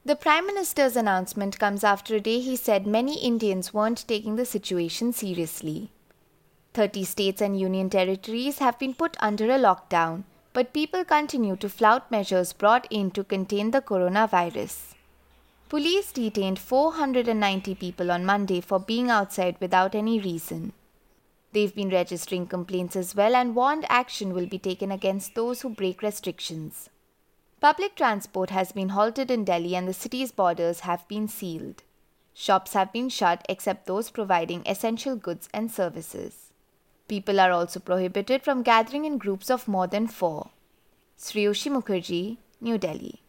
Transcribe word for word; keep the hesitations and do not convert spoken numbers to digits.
The Prime Minister's announcement comes after a day he said many Indians weren't taking the situation seriously. thirty states and union territories have been put under a lockdown, but people continue to flout measures brought in to contain the coronavirus. Police detained four hundred ninety people on Monday for being outside without any reason. They've been registering complaints as well and warned action will be taken against those who break restrictions. Public transport has been halted in Delhi and the city's borders have been sealed. Shops have been shut except those providing essential goods and services. People are also prohibited from gathering in groups of more than four. Sriyoshi Mukherjee, New Delhi.